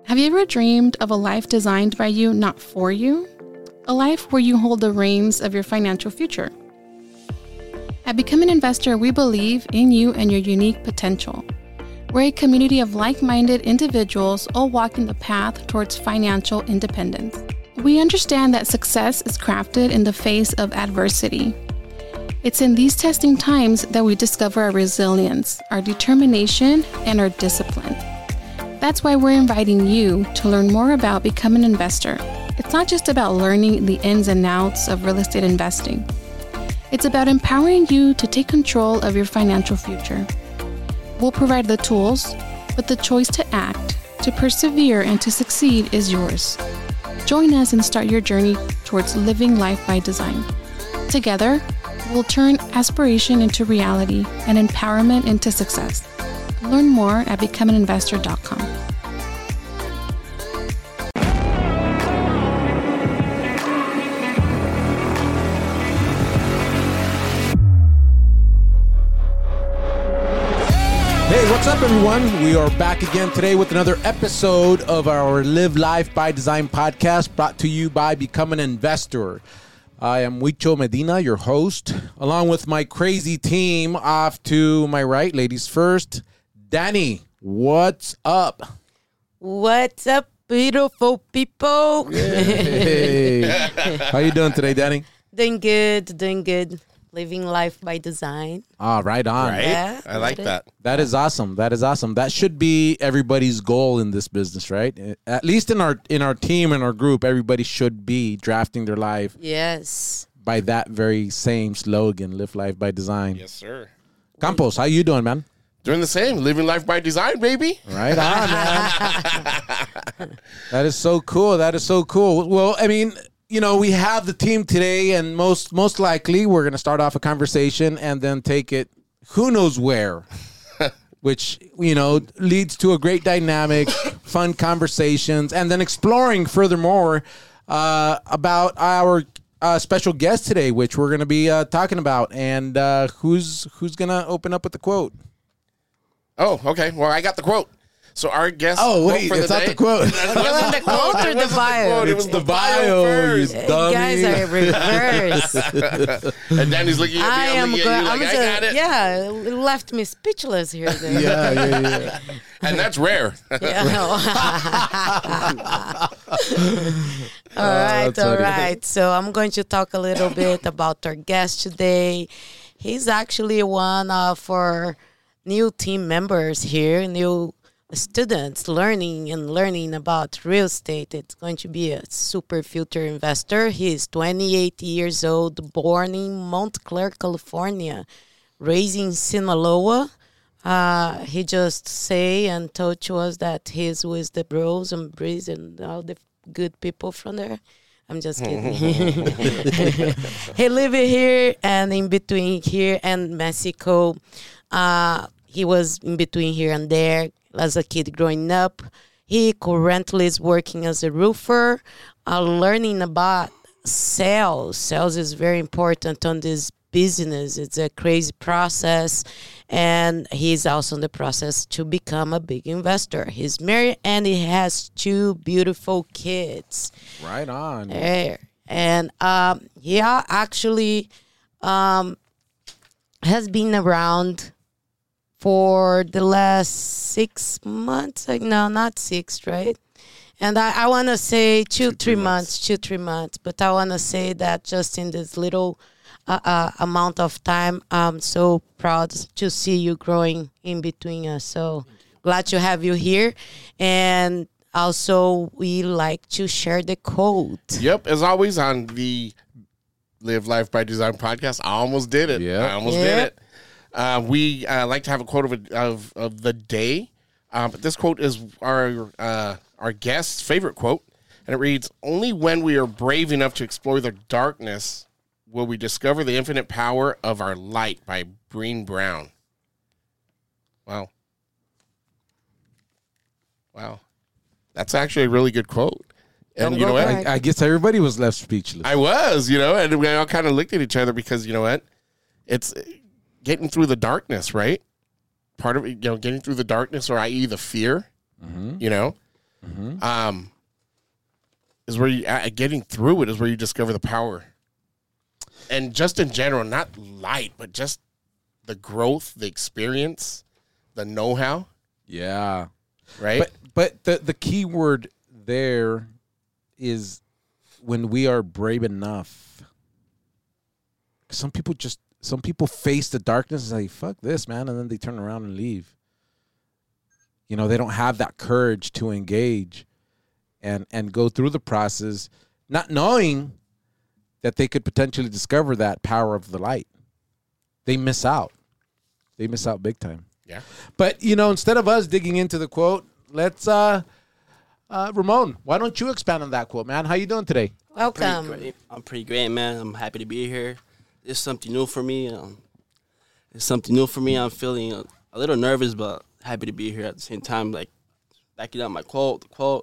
Have you ever dreamed of a life designed by you, not for you? A life where you hold the reins of your financial future. At Become an Investor, we believe in you and your unique potential. We're a community of like-minded individuals all walking the path towards financial independence. We understand that success is crafted in the face of adversity. It's in these testing times that we discover our resilience, our determination, and our discipline. That's why we're inviting you to learn more about Become an Investor. It's not just about learning the ins and outs of real estate investing. It's about empowering you to take control of your financial future. We'll provide the tools, but the choice to act, to persevere, and to succeed is yours. Join us and start your journey towards living life by design. Together, we'll turn aspiration into reality and empowerment into success. Learn more at becomeaninvestor.com. Hey, what's up, everyone? We are back again today with another episode of our Live Life by Design podcast, brought to you by Become an Investor. I am Huicho Medina, your host, along with my crazy team. Off to my right, ladies first, Danny. What's up? What's up, beautiful people? Hey. How you doing today, Danny? Doing good. Living life by design. Ah, right on. Right? Yeah, I like that. That is awesome. That should be everybody's goal in this business, right? At least in our team and our group, everybody should be drafting their life. Yes. By that very same slogan, Live Life by Design. Yes, sir. Campos, how you doing, man? Doing the same. Living life by design, baby. Right on, man. That is so cool. Well, I mean, you know, we have the team today, and most likely we're going to start off a conversation and then take it who knows where, which, you know, leads to a great dynamic, fun conversations, and then exploring furthermore about our special guest today, which we're going to be talking about. And who's going to open up with the quote? Oh, okay. Well, I got the quote. So our guest. Oh, wait, for it's the not day, the quote. Was it the quote or the bio? It was the bio you first. dummy. You guys are reverse. And Danny's looking at me. I am looking good. at you like, I got it. Yeah, it left me speechless here. Then. Yeah. And that's rare. Yeah. All right. So I'm going to talk a little bit about our guest today. He's actually one of our new team members here, new students learning about real estate. It's going to be a super future investor. He's 28 years old, born in Montclair, California, raised in Sinaloa. He just say and told to us that he's with the bros and breeze and all the good people from there. I'm just kidding. He live here and in between here and Mexico. He was in between here and there as a kid growing up. He currently is working as a roofer, learning about sales. Sales is very important on this business. It's a crazy process, and he's also in the process to become a big investor. He's married, and he has 2 beautiful kids. Right on. There. And he actually has been around for the last 6 months. Like, no, not 6, right? And I want to say 2-3 months. 2-3 months. But I want to say that just in this little amount of time, I'm so proud to see you growing in between us. So glad to have you here. And also, we like to share the code. Yep. As always on the Live Life by Design podcast. I almost did it. Yeah. I almost did it. We like to have a quote of the day. But this quote is our guest's favorite quote. And it reads, "Only when we are brave enough to explore the darkness will we discover the infinite power of our light," by Brené Brown. Wow. That's actually a really good quote. And Don't you know go what? back. I guess everybody was left speechless. I was, and we all kind of looked at each other because, you know what? It's getting through the darkness, right? Part of it, getting through the darkness, or i.e. the fear, is where you getting through it is where you discover the power. And just in general, not light, but just the growth, the experience, the know-how. Yeah. Right? But the key word there is when we are brave enough. Some people face the darkness and say, fuck this, man, and then they turn around and leave. You know, they don't have that courage to engage and go through the process, not knowing that they could potentially discover that power of the light. They miss out. They miss out big time. Yeah. But, you know, instead of us digging into the quote, let's, Ramon, why don't you expand on that quote, man? How you doing today? Welcome. I'm pretty great, man. I'm happy to be here. It's something new for me. I'm feeling a little nervous, but happy to be here at the same time. Like, backing up my quote,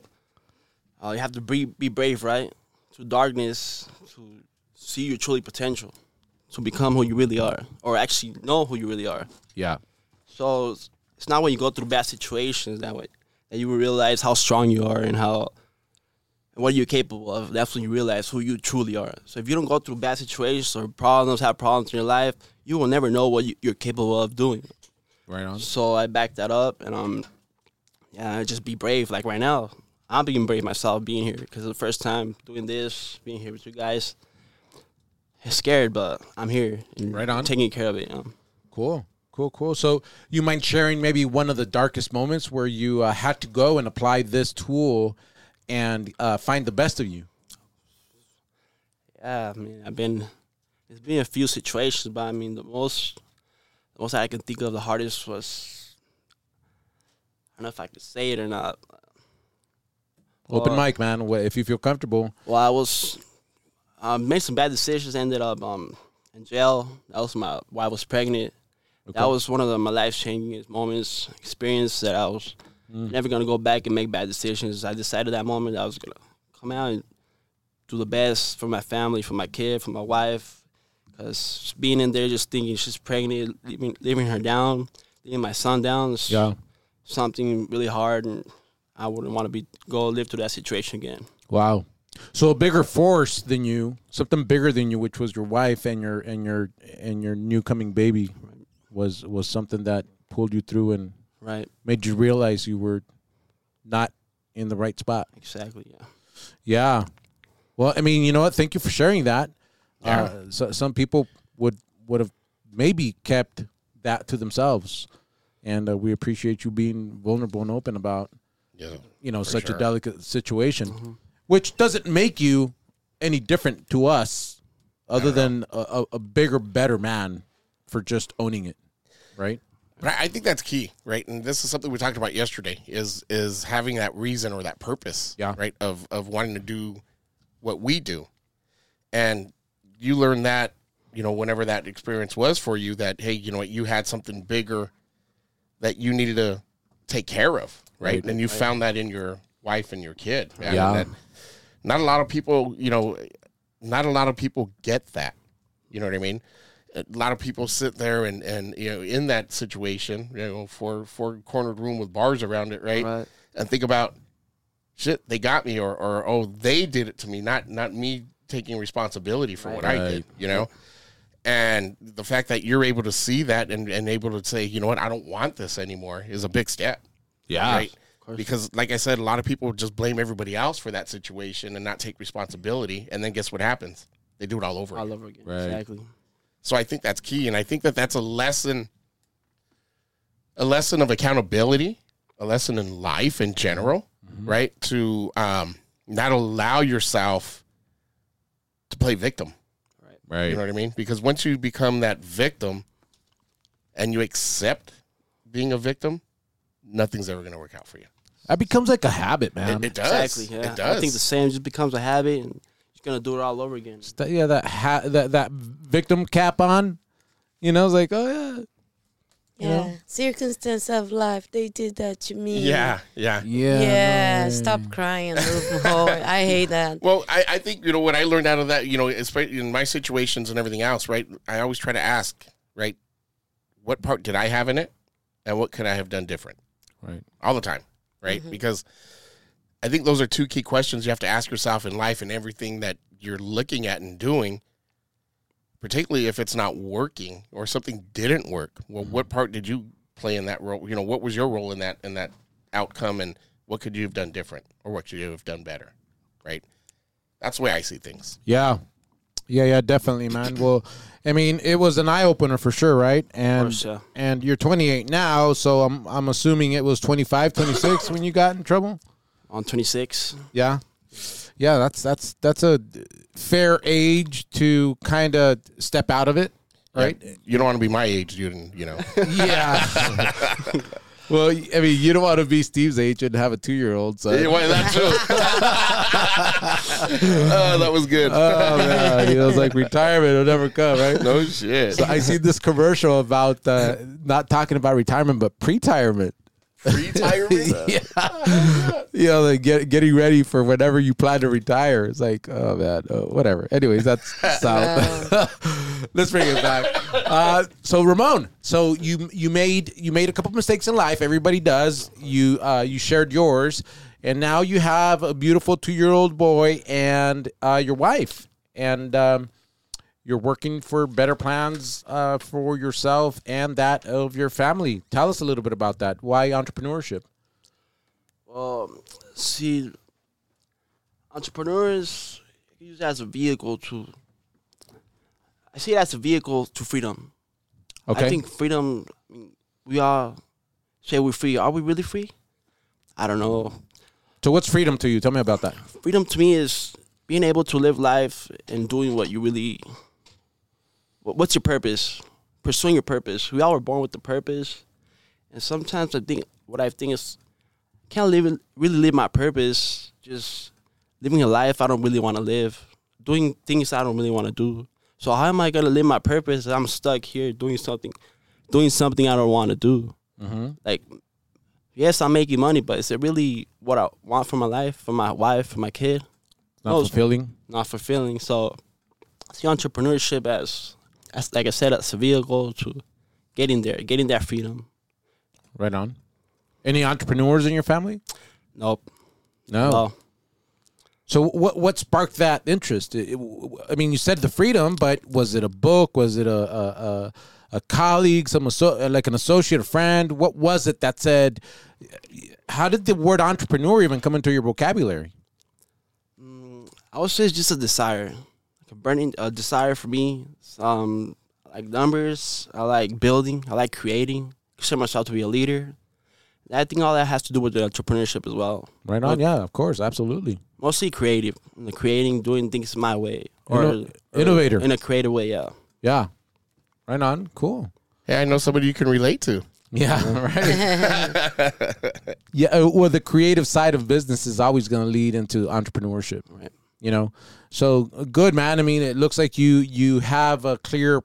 you have to be brave, right? Through darkness, to see your truly potential, to become who you really are, or actually know who you really are. Yeah. So it's not when you go through bad situations that you will realize how strong you are and what you're capable of. That's when you realize who you truly are. So if you don't go through bad situations or have problems in your life, you will never know what you're capable of doing. Right on. So I back that up, and just be brave. Like right now, I'm being brave myself being here because it's the first time doing this, being here with you guys. I'm scared, but I'm here. And right on. Taking care of it. Cool. So you mind sharing maybe one of the darkest moments where you had to go and apply this tool and find the best of you? Yeah, I mean, there's been a few situations, but I mean, the most I can think of, the hardest was, I don't know if I could say it or not. Open mic, man, if you feel comfortable. Well, I was, made some bad decisions, ended up in jail. That was while I was pregnant. Okay. That was one of my life-changing moments, experience that I was never going to go back and make bad decisions. I decided that moment I was going to come out and do the best for my family, for my kid, for my wife. Because being in there just thinking she's pregnant, leaving her down, leaving my son down is something really hard, and I wouldn't want to go live through that situation again. Wow. So a bigger force than you, something bigger than you, which was your wife and your new coming baby, was something that pulled you through and made you realize you were not in the right spot. Exactly. Yeah. Yeah. Well, I mean, you know what? Thank you for sharing that. Yeah. So some people would have maybe kept that to themselves, and we appreciate you being vulnerable and open about such a delicate situation, which doesn't make you any different to us, other than a bigger, better man for just owning it, right? But I think that's key, right? And this is something we talked about yesterday: is having that reason or that purpose, right? Of wanting to do what we do, and you learn that, whenever that experience was for you, that, hey, you know what, you had something bigger that you needed to take care of, right? And you found that in your wife and your kid. Man. Yeah. That not a lot of people, get that. You know what I mean? A lot of people sit there and in that situation, four cornered room with bars around it, right? And think about, shit, they got me, or oh, they did it to me, not me taking responsibility for what I did, and the fact that you're able to see that and able to say, you know what, I don't want this anymore is a big step. Yeah. Right. Because like I said, a lot of people just blame everybody else for that situation and not take responsibility. And then guess what happens? They do it all over again. Right. Exactly. So I think that's key. And I think that that's a lesson of accountability, a lesson in life in general, right? To not allow yourself to play victim. Right. You know what I mean? Because once you become that victim and you accept being a victim, nothing's ever going to work out for you. That becomes like a habit, man. It does. Exactly. Yeah. It does. I think the same just becomes a habit, and you're going to do it all over again. That victim cap on, it's like, oh, yeah. Yeah, circumstance of life, they did that to me. Yeah. Stop crying, move forward. I hate that. Well, I think, what I learned out of that, especially in my situations and everything else, right, I always try to ask, right, what part did I have in it and what could I have done different? Right. All the time, right? Because I think those are two key questions you have to ask yourself in life and everything that you're looking at and doing, particularly if it's not working or something didn't work. Well, what part did you play in that role? You know, what was your role in that outcome, and what could you have done different, or what should you have done better, right? That's the way I see things. Yeah, definitely, man. Well, I mean, it was an eye opener for sure, right? And course, yeah. and you're 28 now, so I'm assuming it was 25, 26 when you got in trouble. On 26. Yeah, that's a fair age to kind of step out of it, right? Yeah, you don't want to be my age, you know. Yeah. Well, I mean, you don't want to be Steve's age and have a 2-year-old. So. Yeah, well, that's true. Oh, that was good. Oh, man. It was like retirement will never come, right? No shit. So I see this commercial about not talking about retirement, but pre-retirement. Retirement? Yeah. Like getting ready for whenever you plan to retire. It's like, oh, man, whatever. Anyways, that's solid. Let's bring it back. So Ramon, so you made a couple mistakes in life. Everybody does. You shared yours, and now you have a beautiful 2-year-old boy and your wife, and you're working for better plans for yourself and that of your family. Tell us a little bit about that. Why entrepreneurship? See, entrepreneurs use it as a vehicle to. I see it as a vehicle to freedom. Okay. I think freedom. We all say we're free. Are we really free? I don't know. So what's freedom to you? Tell me about that. Freedom to me is being able to live life and doing what you really. What's your purpose? Pursuing your purpose. We all were born with a purpose, and sometimes I think is, I can't really live my purpose. Just living a life I don't really want to live, doing things I don't really want to do. So how am I gonna live my purpose? I'm stuck here doing something I don't want to do. Mm-hmm. Like, yes, I'm making money, but is it really what I want for my life, for my wife, for my kid? Not fulfilling. Not fulfilling. So I see entrepreneurship as like I said, as a vehicle to getting that freedom. Right on. Any entrepreneurs in your family? Nope. No. Well, So what sparked that interest? I mean, you said the freedom, but was it a book? Was it a colleague, like an associate, a friend? What was it that said? How did the word entrepreneur even come into your vocabulary? I would say it's just a desire, like a burning desire for me. I like numbers. I like building. I like creating. Consider myself to be a leader. I think all that has to do with the entrepreneurship as well. Right on, yeah, of course, absolutely. Mostly creative, creating, doing things my way, or innovator in a creative way. Yeah. Yeah. Right on. Cool. Hey, I know somebody you can relate to. Yeah. Right. Yeah. Well, the creative side of business is always going to lead into entrepreneurship. Right. You know, so good, man. I mean, it looks like you have a clear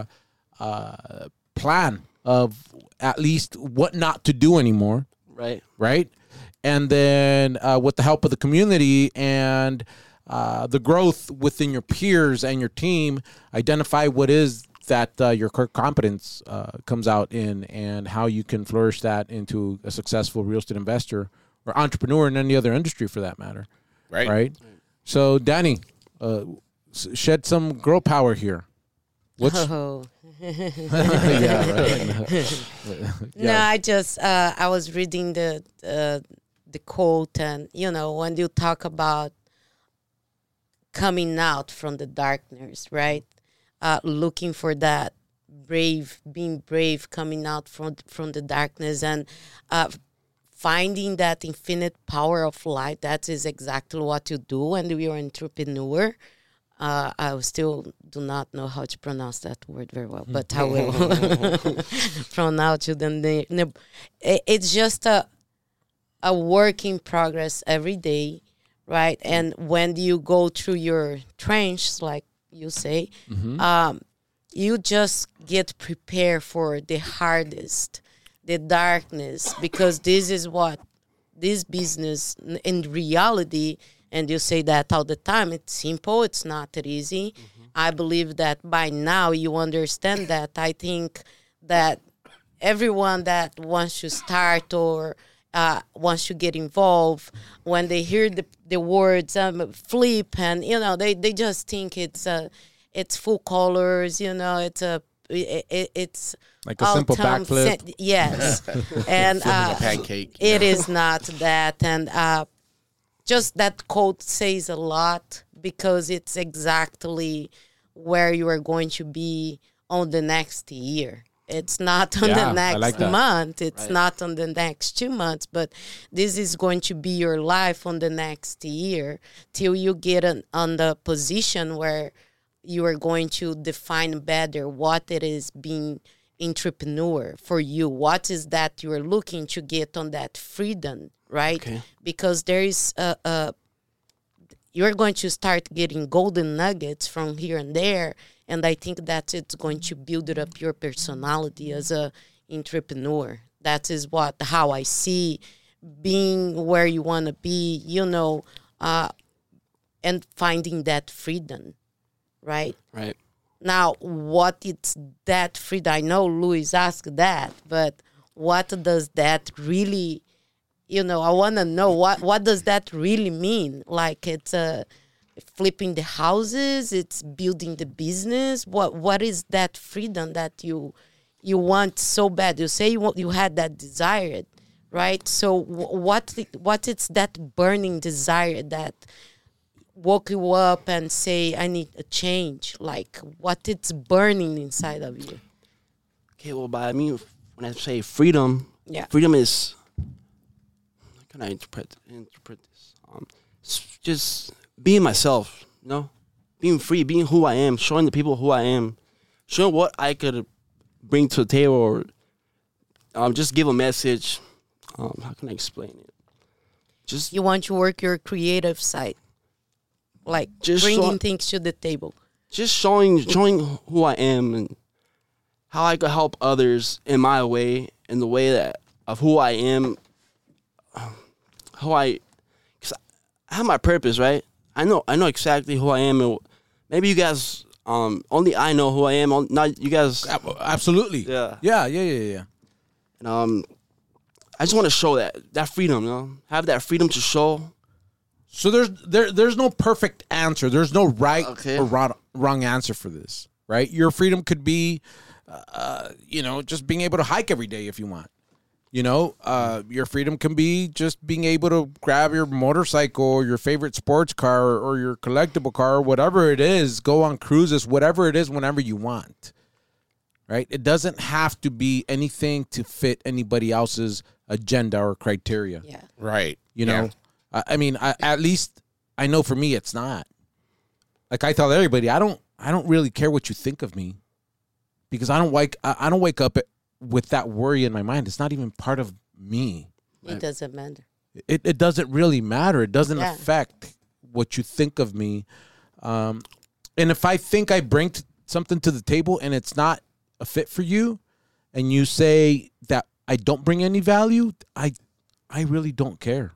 plan of at least what not to do anymore. Right. Right. And then with the help of the community and the growth within your peers and your team, identify what is that your core competence comes out in and how you can flourish that into a successful real estate investor or entrepreneur in any other industry for that matter. Right. Right. So, Danny, shed some girl power here. Oh. Yeah, right. No, I was reading the quote, and when you talk about coming out from the darkness, right? Looking for that being brave, coming out from the darkness, and finding that infinite power of light. That is exactly what you do when you're an entrepreneur. I still do not know how to pronounce that word very well, but I will pronounce it. It's just a work in progress every day, right? And when you go through your trench, like you say, you just get prepared for the hardest, the darkness, because this is what this business in reality. And you say that all the time. It's simple. It's not that easy. I believe that by now you understand that. I think that everyone that wants to start or once you get involved, when they hear the words flip, and they just think it's full colors, it's Like a simple backflip. Yes, and A pancake. it is not that, and just that quote says a lot because it's exactly where you are going to be on the next year. It's not on Yeah, the next like that. month. It's not on the next 2 months, but this is going to be your life on the next year till you get on the position where you are going to define better what it is being entrepreneur for you. What is that you are looking to get on that freedom, right? Okay. Because there is you're going to start getting golden nuggets from here and there, and I think that it's going to build up your personality as a entrepreneur. That is how I see being where you want to be, and finding that freedom, right? Right. Now, what it's that freedom? I know Luis asked that, but what does that really, I want to know what does that really mean? Like it's flipping the houses, it's building the business. What is that freedom that you want so bad? You say you had that desire, right? So what is that burning desire that woke you up and say, I need a change? Like what it's burning inside of you? Okay, well, when I say freedom, Yeah. freedom is, how can I interpret this? It's just being myself, being free, being who I am, showing the people who I am, showing what I could bring to the table, or just give a message. How can I explain it? Just You want to work your creative side, like Just bringing so- things to the table. just showing who I am and how I could help others in my way, in the way that of who I am, because I have my purpose, right? I know exactly who I am, and maybe you guys, only I know who I am, not you guys. Absolutely. Yeah. Yeah. And I just want to show that freedom, have that freedom to show. So there's no perfect answer. There's no right Okay. or wrong answer for this, right? Your freedom could be, just being able to hike every day if you want. Your freedom can be just being able to grab your motorcycle or your favorite sports car or your collectible car or whatever it is, go on cruises, whatever it is, whenever you want, right? It doesn't have to be anything to fit anybody else's agenda or criteria. Yeah. Right. You know, at least I know for me, it's not. Like I tell everybody, I don't really care what you think of me, because I don't wake up with that worry in my mind. It's not even part of me. It doesn't matter. It doesn't really matter. It doesn't Yeah. affect what you think of me. And if I think I bring something to the table and it's not a fit for you, and you say that I don't bring any value, I really don't care.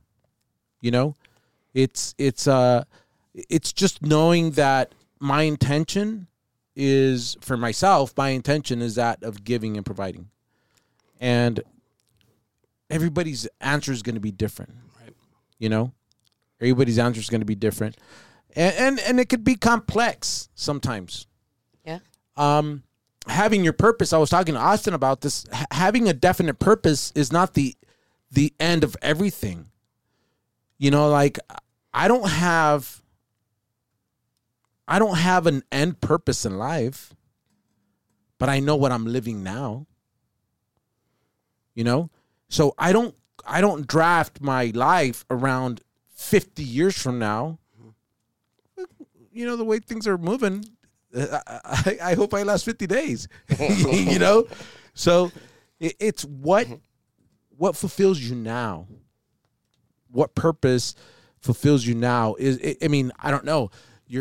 It's just knowing that my intention is, for myself, my intention is that of giving and providing. And everybody's answer is going to be different. Right. Everybody's answer is going to be different. And it could be complex sometimes. Yeah. Having your purpose, I was talking to Austin about this, having a definite purpose is not the end of everything. Like I don't have an end purpose in life, but I know what I'm living now. So I don't draft my life around 50 years from now. The way things are moving, I hope I last 50 days. So it's what fulfills you now. What purpose fulfills you now I don't know.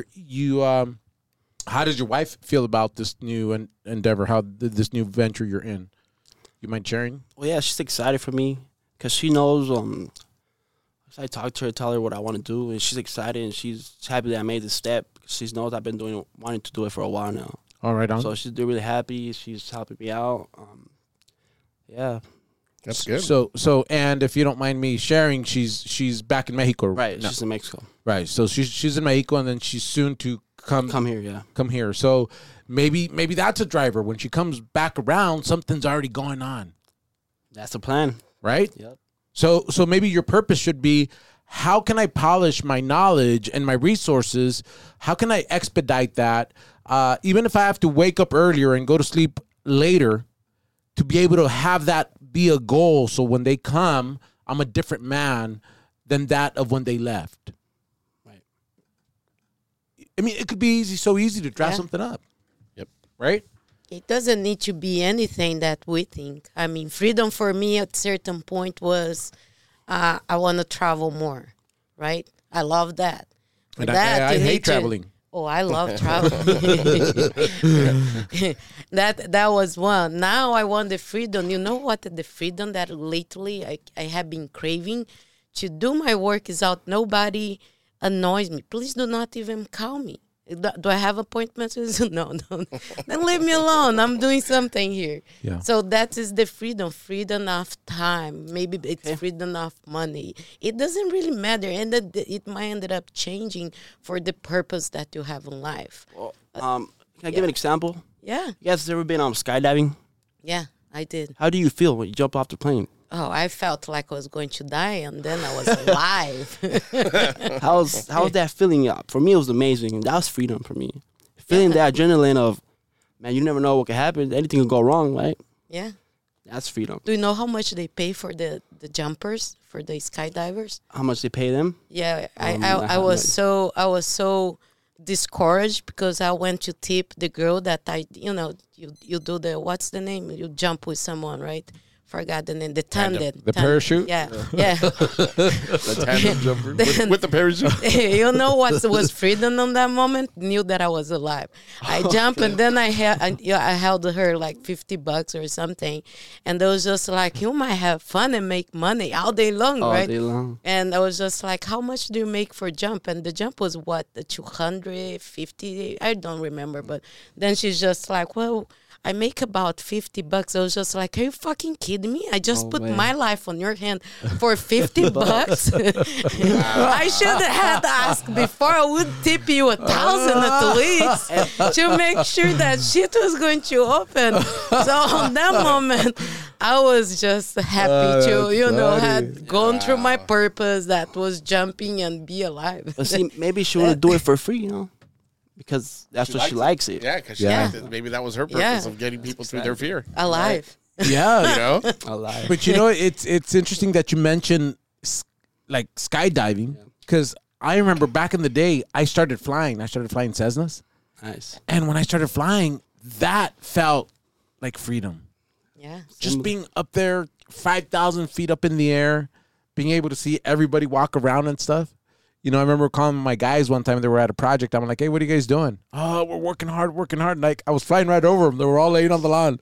How does your wife feel about this new endeavor? This new venture you're in? You mind sharing? Well, yeah, she's excited for me because she knows. I talk to her, tell her what I want to do, and she's excited and she's happy that I made this step. She knows I've been wanting to do it for a while now. All right, So she's really happy. She's helping me out. Yeah. That's good. So, and if you don't mind me sharing, she's back in Mexico. Right, now. she's in Mexico. Right. So she's in Mexico, and then she's soon to Come here, yeah. come here. So maybe that's a driver. When she comes back around, something's already going on, That's the plan. right? Yep. So maybe your purpose should be, how can I polish my knowledge and my resources? How can I expedite that? Even if I have to wake up earlier and go to sleep later, to be able to have that be a goal. So when they come, I'm a different man than that of when they left. Right. I mean, it could be so easy to draft Yeah. something up. Yep. Right? It doesn't need to be anything that we think. I mean, freedom for me at certain point was I want to travel more, right? I love that. For And that, I you hate need to- traveling. Oh, I love traveling. that was one. Now I want the freedom. You know what? The freedom that lately I have been craving to do my work without nobody annoys me. Please do not even call me. Do I have appointments? No. Then leave me alone. I'm doing something here. Yeah. So that is the freedom of time. Maybe it's freedom of money. It doesn't really matter, and it might end up changing for the purpose that you have in life. Well, can I give an example? Yeah, You guys ever been skydiving? yeah, I did. How do you feel when you jump off the plane? Oh, I felt like I was going to die, and then I was alive. How's that feeling? For me, it was amazing. That was freedom for me. Feeling that adrenaline of, man, you never know what could happen. Anything could go wrong, right? Yeah. That's freedom. Do you know how much they pay for the jumpers, for the skydivers? How much they pay them? Yeah, I I have was so discouraged because I went to tip the girl that you do the, what's the name? You jump with someone, right? Forgot the name. The tandem. The parachute? Yeah. The tandem jumper with the parachute. You know what was freedom on that moment? Knew that I was alive. I jumped and then I held her like $50 or something, and it was just like, you might have fun and make money all day long, All right? day long. And I was just like, how much do you make for jump? And the jump was what, the 250? I don't remember. But then she's just like, well, I make about $50. I was just like, are you fucking kidding me? I just put man. my life on your hand for $50. I should have had asked before. I would tip you 1,000 at least to make sure that shit was going to open. So on that moment, I was just happy to, had gone through my purpose that was jumping and be alive. But see, maybe she want to do it for free, because that's what she likes it. Yeah, because maybe that was her purpose Yeah. of getting people through their fear. Alive. Yeah. You know? Alive. But it's interesting that you mentioned like skydiving, because I remember back in the day I started flying Cessnas, Nice. and when I started flying, that felt like freedom. Yeah. Just being up there 5,000 feet up in the air, being able to see everybody walk around and stuff. I remember calling my guys one time. They were at a project. I'm like, hey, what are you guys doing? Oh, we're working hard. And like, I was flying right over them. They were all laying on the lawn.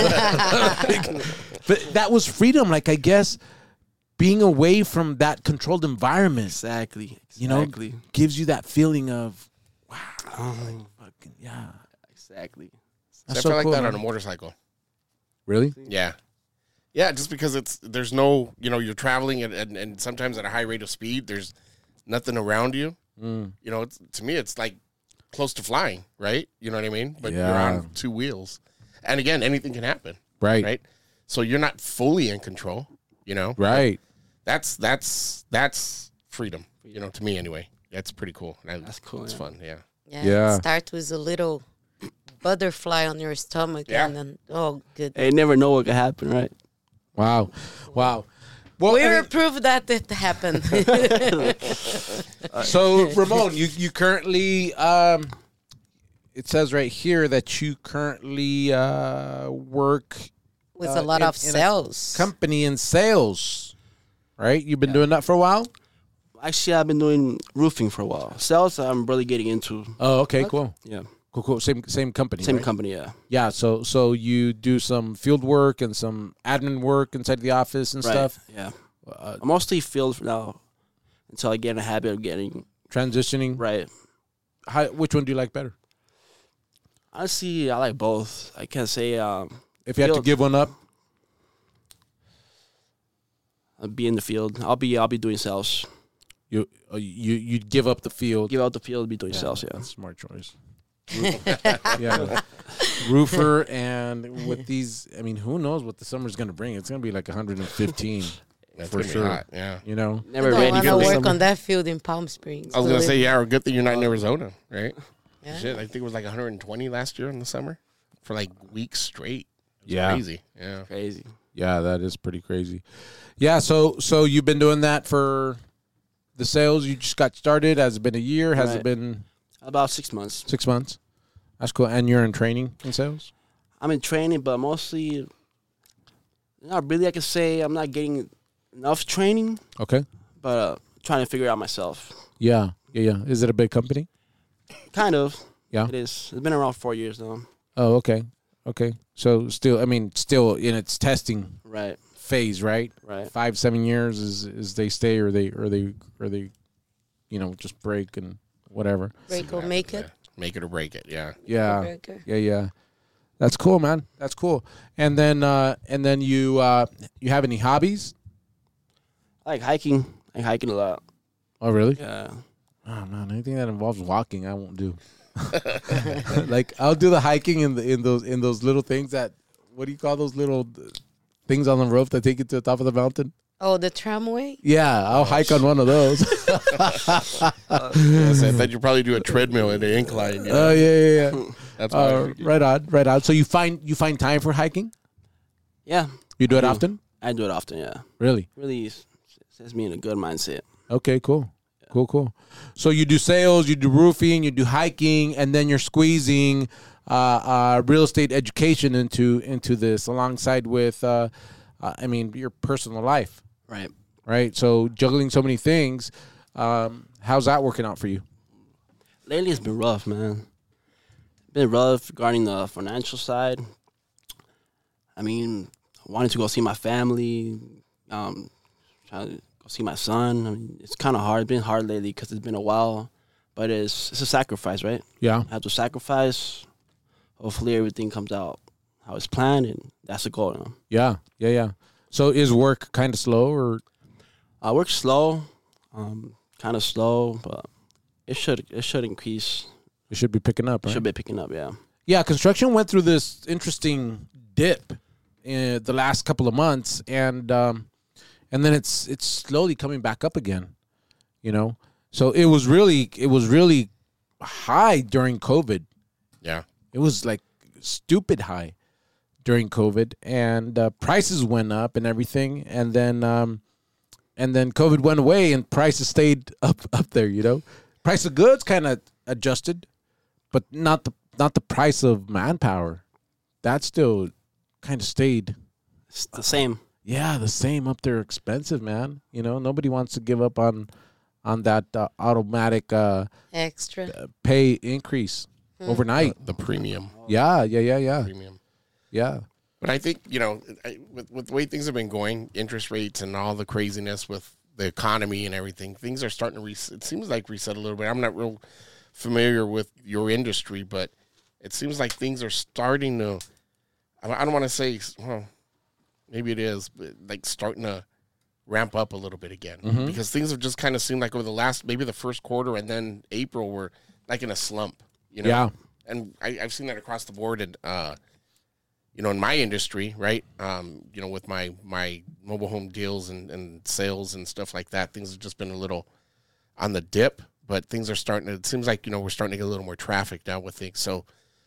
But that was freedom. Like, I guess being away from that controlled environment, Exactly. gives you that feeling of, wow, like, fucking, yeah. Exactly. That's I so feel like cool, that man. on a motorcycle. Really? Yeah. Yeah, just because there's no, you're traveling and sometimes at a high rate of speed, there's nothing around you. To me, it's like close to flying, right? You know what I mean? But you're on two wheels. And again, anything can happen. Right. Right? So you're not fully in control, Right. That's freedom, to me anyway. That's pretty cool. That's cool, It's yeah. fun, yeah. Yeah. Start with a little butterfly on your stomach, Yeah. and then good. Hey, you never know what could happen, right? Wow. Well, We I mean, were proof that it happened. so Ramon, you currently it says right here that you currently work With a lot in of sales. company in sales, right? You've been doing that for a while. Actually, I've been doing roofing for a while. Sales, I'm really getting into. Oh, okay, cool. Yeah. Cool. Same company. Same right? company, yeah. Yeah. So you do some field work and some admin work inside the office and Right. stuff. Yeah. I'm mostly field for now until I get in a habit of getting Transitioning. right. Which one do you like better? Honestly, I like both. I can't say If you had to Field. give one up. be in the field. I'll be doing sales. You'd give up the field. Give out the field, be doing sales. Yeah. That's a smart choice. Yeah, roofer, and with these, I mean, who knows what the summer's going to bring? It's going to be like 115 That's for gonna be sure. hot, yeah. You know, Never I don't ready want for to the work summer. on that field in Palm Springs. I was to gonna say, live. yeah, good thing you're not in Arizona, right? Yeah. Shit, I think it was like 120 last year in the summer for like weeks straight. It was Yeah. crazy. Yeah, Crazy. yeah, that is pretty crazy. Yeah, so you've been doing that for the sales. You just got started. Has it been a year? Has it Right. been About 6 months. 6 months? That's cool. And you're in training in sales? I'm in training, but mostly not really. I can say I'm not getting enough training, Okay. but trying to figure it out myself. Yeah. Is it a big company? Kind of. Yeah. It is. It's been around 4 years now. Oh, okay. So still in its testing Right. phase, right? Right. 5-7 years is they stay or they just break and whatever. Break or make it. Yeah. Make it or break it. Yeah. Yeah. Breaker. Yeah. That's cool, man. That's cool. And then you have any hobbies? I like hiking. I like hiking a lot. Oh, really? Yeah. Oh man, anything that involves walking, I won't do. Like I'll do the hiking in those little things that, what do you call those little things on the rope that take you to the top of the mountain? Oh, the tramway? Yeah, I'll hike on one of those. Yes, I thought you'd probably do a treadmill in the incline. You know? Oh yeah. That's why I figured. Right on. So you find time for hiking? Yeah. You do it I do. often? I do it often, yeah. Really? Really sets me in a good mindset. Okay, cool. Cool. So you do sales, you do roofing, you do hiking, and then you're squeezing real estate education into this alongside with, your personal life, Right. right? So juggling so many things. How's that working out for you? Lately, it's been rough, man. Been rough regarding the financial side. I mean, wanting to go see my family, trying to go see my son. I mean, it's kind of hard. It's been hard lately because it's been a while, but it's a sacrifice, right? Yeah. I have to sacrifice. Hopefully, everything comes out how it's planned, and that's the goal. You know? Yeah. So is work kind of slow or? I work slow, kind of slow, but it should increase. It should be picking up, right? Should be picking up, yeah. Yeah, construction went through this interesting dip in the last couple of months, and then it's slowly coming back up again. You know, so it was really high during COVID. Yeah. It was like stupid high during COVID, and prices went up and everything, and then COVID went away and prices stayed up there. You know, price of goods kind of adjusted, but not the price of manpower. That still kind of stayed. It's the same. Yeah, the same up there, expensive, man. You know, nobody wants to give up on that automatic Extra. pay increase overnight. The premium. Yeah. Premium. Yeah. But I think, with the way things have been going, interest rates and all the craziness with the economy and everything, things are starting to it seems like reset a little bit. I'm not real familiar with your industry, but it seems like things are starting to, I don't want to say, well, maybe it is, but like starting to ramp up a little bit again. Because things have just kind of seemed like over the last, maybe the first quarter and then April were like in a slump, you know? Yeah. And I've seen that across the board and, in my industry, right? With my mobile home deals and sales and stuff like that, things have just been a little on the dip, but things are starting to, it seems like, we're starting to get a little more traffic now with things. So,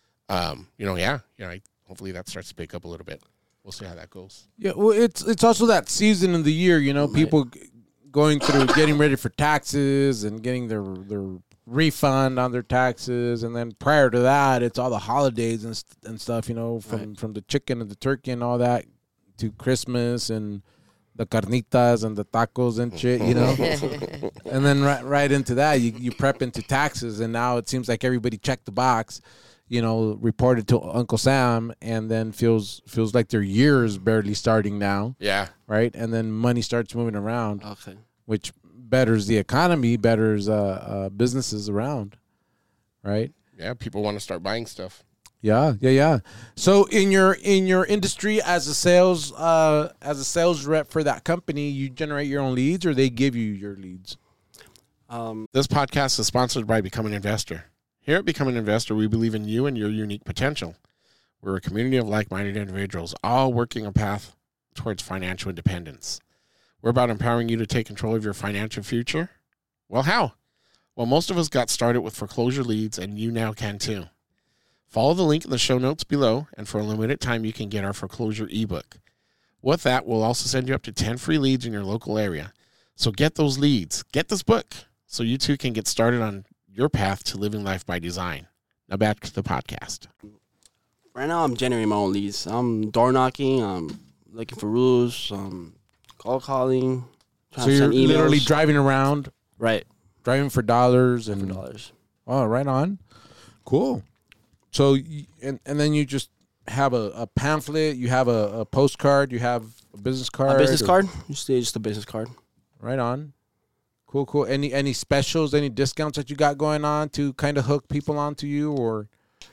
hopefully that starts to pick up a little bit. We'll see how that goes. Yeah, well, it's also that season of the year, people going through getting ready for taxes and getting their refund on their taxes, and then prior to that, it's all the holidays and stuff, from the chicken and the turkey and all that to Christmas and the carnitas and the tacos and shit, and then right into that, you prep into taxes, and now it seems like everybody checked the box. Reported to Uncle Sam, and then feels like their year is barely starting now. Yeah. Right? And then money starts moving around, Okay. which betters the economy, betters businesses around. Right? Yeah, people want to start buying stuff. Yeah. So in your industry as a sales rep for that company, you generate your own leads, or they give you your leads? This podcast is sponsored by Become an Investor. Here at Become an Investor, we believe in you and your unique potential. We're a community of like-minded individuals, all working a path towards financial independence. We're about empowering you to take control of your financial future. Well, how? Well, most of us got started with foreclosure leads, and you now can too. Follow the link in the show notes below, and for a limited time, you can get our foreclosure ebook. With that, we'll also send you up to 10 free leads in your local area. So get those leads. Get this book so you too can get started on your path to living life by design. Now back to the podcast. Right now, I'm generating my own leads. I'm door knocking. I'm looking for rules. Call calling. So you're literally driving around, right? Driving for dollars and dollars. Oh, right on. Cool. So and then you just have a pamphlet. You have a postcard. You have a business card. A business card. Just a business card. Right on. Cool. Any specials, any discounts that you got going on to kind of hook people onto you, or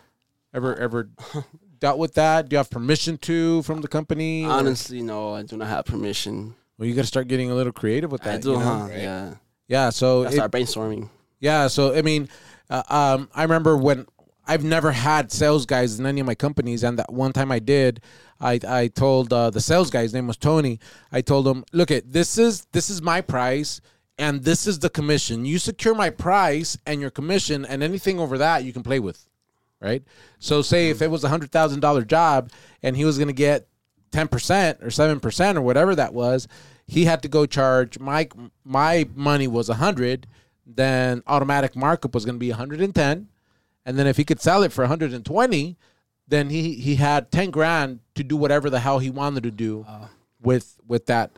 ever dealt with that? Do you have permission from the company? Honestly, no, I do not have permission. Well, you got to start getting a little creative with that. I do, right? Yeah. Yeah. So I start brainstorming. Yeah. So I mean, I remember when I've never had sales guys in any of my companies, and that one time I did. I told the sales guy, his name was Tony. I told him, look, this is my price. And this is the commission. You secure my price and your commission, and anything over that you can play with, right? So say if it was a $100,000 job and he was going to get 10% or 7% or whatever that was, he had to go charge my money was 100, then automatic markup was going to be 110, and then if he could sell it for 120, then he had 10 grand to do whatever the hell he wanted to do with that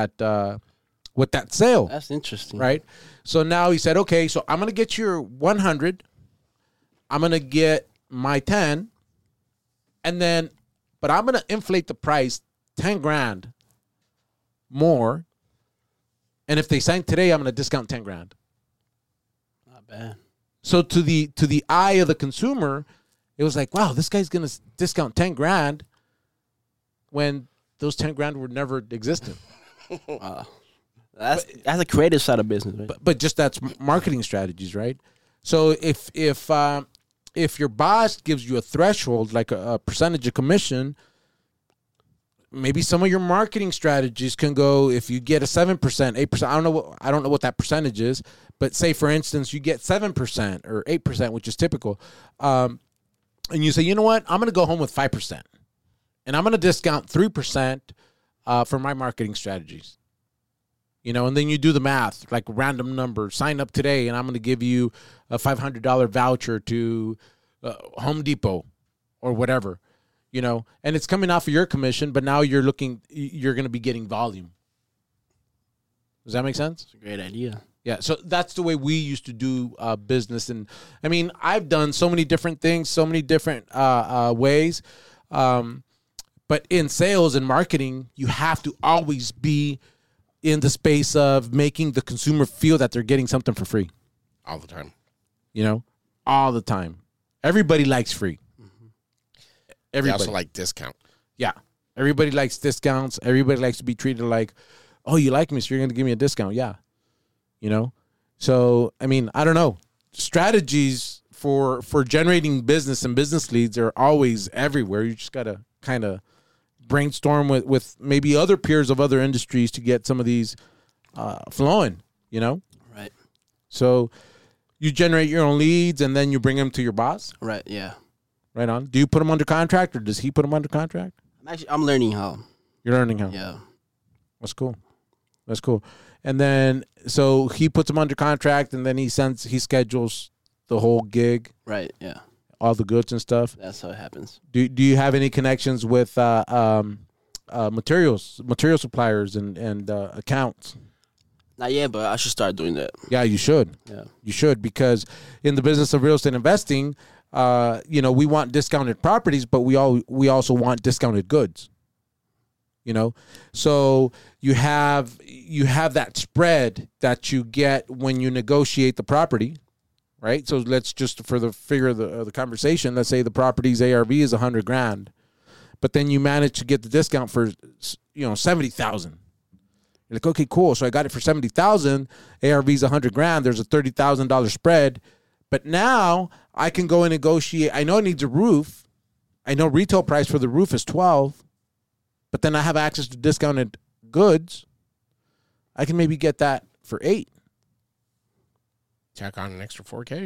sale. That's interesting. Right? So now he said, okay, so I'm going to get your 100. I'm going to get my 10. But I'm going to inflate the price 10 grand more. And if they sign today, I'm going to discount 10 grand. Not bad. So to the eye of the consumer, it was like, wow, this guy's going to discount 10 grand when those 10 grand were never existent. Wow. That's a creative side of business, right? But just that's marketing strategies, right? So if your boss gives you a threshold, like a percentage of commission, maybe some of your marketing strategies can go. If you get a 7%, 8%, I don't know what that percentage is, but say for instance you get 7% or 8%, which is typical, and you say, you know what, I'm going to go home with 5%, and I'm going to discount 3% for my marketing strategies. And then you do the math, like random number, sign up today, and I'm going to give you a $500 voucher to Home Depot or whatever, and it's coming off of your commission, but now you're going to be getting volume. Does that make sense? It's a great idea. Yeah. So that's the way we used to do business. And I mean, I've done so many different things, so many different ways. But in sales and marketing, you have to always be in the space of making the consumer feel that they're getting something for free. All the time. All the time. Everybody likes free. Mm-hmm. Everybody. They also like discount. Yeah. Everybody likes discounts. Everybody likes to be treated like, oh, you like me, so you're going to give me a discount. Yeah. So, I mean, I don't know. Strategies for generating business and business leads are always everywhere. You just got to kind of brainstorm with maybe other peers of other industries to get some of these flowing, Right. So you generate your own leads and then you bring them to your boss? Right, yeah. Right on. Do you put them under contract or does he put them under contract? I'm learning how. You're learning how? Yeah. That's cool. And then, so he puts them under contract and then he schedules the whole gig. Right, yeah. All the goods and stuff. That's how it happens. Do you have any connections with material suppliers and accounts? Not yet, but I should start doing that. Yeah, you should. Yeah. You should, because in the business of real estate investing, we want discounted properties, but we also want discounted goods. So you have that spread that you get when you negotiate the property, right? So let's just, for the figure of the conversation, let's say the property's ARV is $100,000, but then you manage to get the discount for, $70,000. You're like, okay, cool. So I got it for $70,000. ARV's $100,000. There's a $30,000 spread, but now I can go and negotiate. I know it needs a roof. I know retail price for the roof is $12,000, but then I have access to discounted goods. I can maybe get that for $8,000. Tack on an extra $4,000.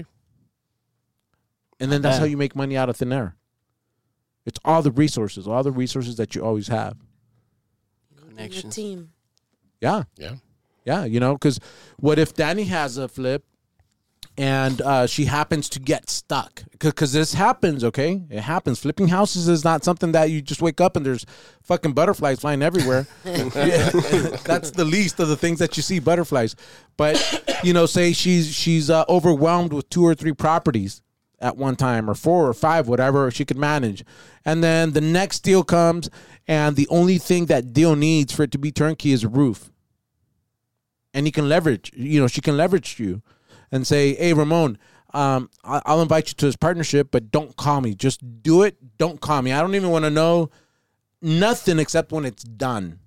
And then that's how you make money out of thin air. It's all the resources that you always have. Your Connections. team. Yeah. Yeah. Yeah, because what if Danny has a flip and she happens to get stuck? Because this happens, okay? It happens. Flipping houses is not something that you just wake up and there's fucking butterflies flying everywhere. Yeah, that's the least of the things that you see, butterflies. But, say she's overwhelmed with 2 or 3 properties at one time, or 4 or 5, whatever she could manage. And then the next deal comes, and the only thing that deal needs for it to be turnkey is a roof. And he can leverage, she can leverage you and say, hey, Ramon, I'll invite you to this partnership, but don't call me. Just do it. Don't call me. I don't even want to know nothing except when it's done.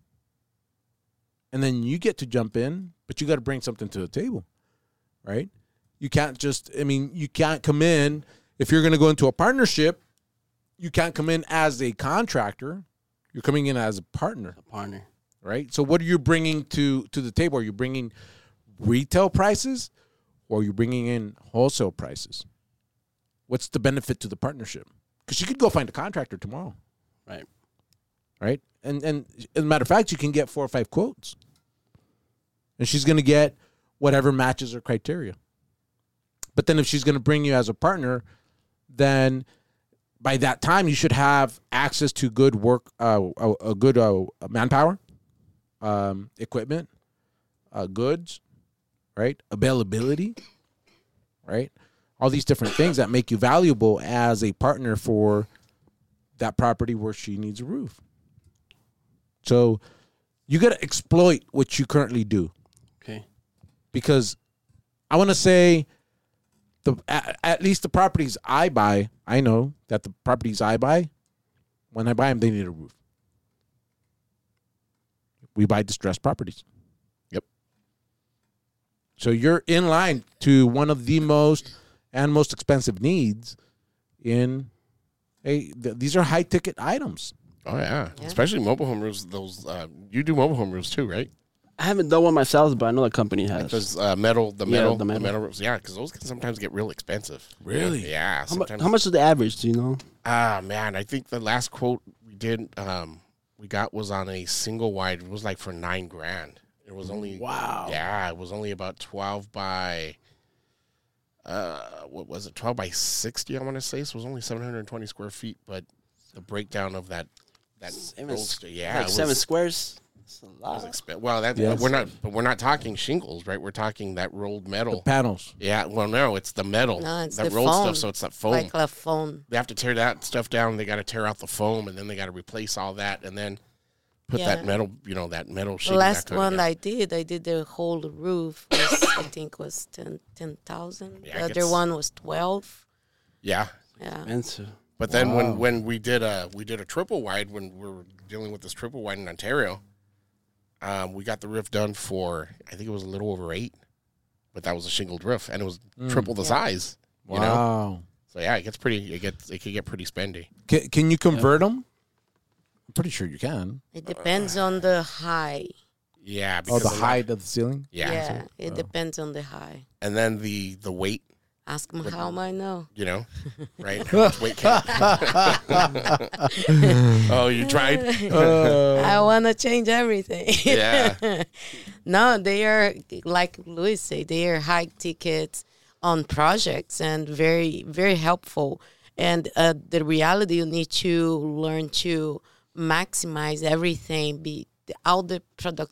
And then you get to jump in, but you got to bring something to the table, right? You can't you can't come in, if you're going to go into a partnership, you can't come in as a contractor. You're coming in as a partner. A partner. Right? So what are you bringing to the table? Are you bringing retail prices, or are you bringing in wholesale prices? What's the benefit to the partnership? Because you could go find a contractor tomorrow. Right. Right? And as a matter of fact, you can get 4 or 5 quotes. And she's going to get whatever matches her criteria. But then if she's going to bring you as a partner, then by that time you should have access to good work, a good manpower, equipment, goods, right? Availability, right? All these different things that make you valuable as a partner for that property where she needs a roof. So you got to exploit what you currently do. Okay. Because I want to say at least the properties I buy, I know that the properties I buy, when I buy them, they need a roof. We buy distressed properties. Yep. So you're in line to one of the most expensive needs these are high ticket items. Oh, yeah. Especially mobile home roofs. Those you do mobile home roofs too, right? I haven't done one myself, but I know the company has. Because the metal roofs. Yeah, because those can sometimes get real expensive. Really? Yeah. How much is the average? Do you know? Man, I think the last quote we did, we got was on a single wide. It was like for $9,000. It was only Yeah, it was only about 12 by. What was it? 12 by 60, I want to say. So it was only 720 square feet, but the breakdown of that Like 7 squares. That's a lot. We're not talking shingles, right? We're talking that rolled metal. The panels. Yeah, well, no, it's the metal. No, it's that the rolled foam. stuff, so it's that foam. Like a foam. They have to tear that stuff down. They got to tear out the foam, and then they got to replace all that, and then put that metal, that metal sheet. The last one I did the whole roof. I think was 10,000. Yeah, the other one was 12. Yeah. Yeah. Expensive. But then when we did a triple wide, when we were dealing with this triple wide in Ontario, we got the roof done for, I think it was a little over 8, but that was a shingled roof, and it was triple the size. Wow. You know? So yeah, it could get pretty spendy. Can you convert them? I'm pretty sure you can. It depends on the high. Yeah. The height of the ceiling? Yeah. It depends on the high. And then the weight. Ask me how I know. Right? How much weight can Oh, you tried? I want to change everything. Yeah. No, they are, like Luis said, they are high tickets on projects and very, very helpful. And the reality, you need to learn to maximize everything, how do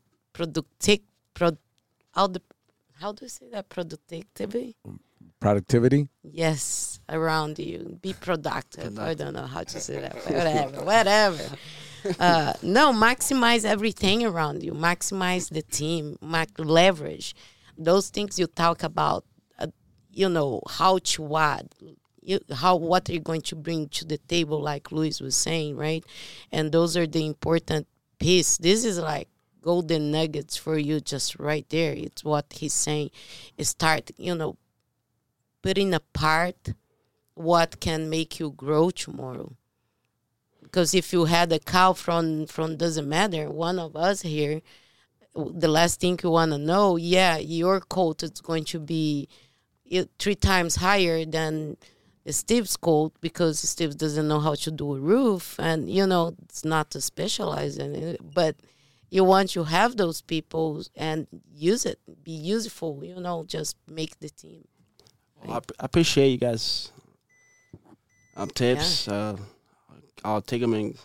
you say that? Productivity? Yes, around you. Be productive. I don't know how to say that. Whatever. No, maximize everything around you. Maximize the team. Leverage. Those things you talk about, how to add, what are you going to bring to the table, like Luis was saying, right? And those are the important piece. This is like golden nuggets for you just right there. It's what he's saying. Start, putting apart what can make you grow tomorrow. Because if you had a cow from doesn't matter, one of us here, the last thing you want to know, your coat is going to be 3 times higher than Steve's coat because Steve doesn't know how to do a roof, and it's not to specialize in it, but you want to have those people and use it, be useful, just make the team. Well, I appreciate you guys' tips. I'll take them in